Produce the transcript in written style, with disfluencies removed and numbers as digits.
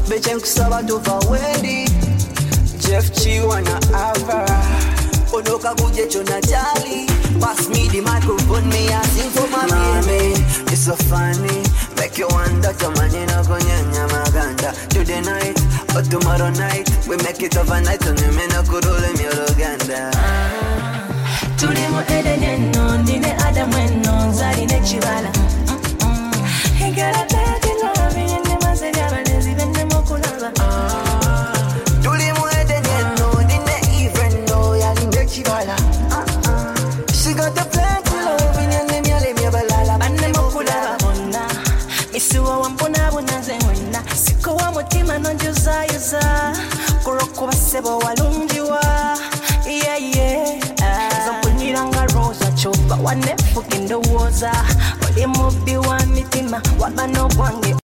Bechen kusaba tova wendi Jeff Chiwana Ava Onoka kuje chona jali Pass me the microphone, me I sing for my baby. It's so funny, make you wonder Tamani no gonyanya maganda Today night, or tomorrow night We make it overnight, and you may not kurule mi Uganda Tulimu edene no, nine adamweno Zari ne chibala Higara tati no, viyene mazeli abalezi Vene mokulaba Tulimu edene no, nine even no Yali ne chibala She got the plan to love Viyene miyale miyabalala Bane mokulaba bona Misuwa wampuna bunaze wena Siko wa mutima nonjuza yuza Kuroko basebo walunjiwa Yeah, yeah Zampunyiranga rosa chopa Wanefuki ndowoza Oli mubi wa mitima Wabano kwange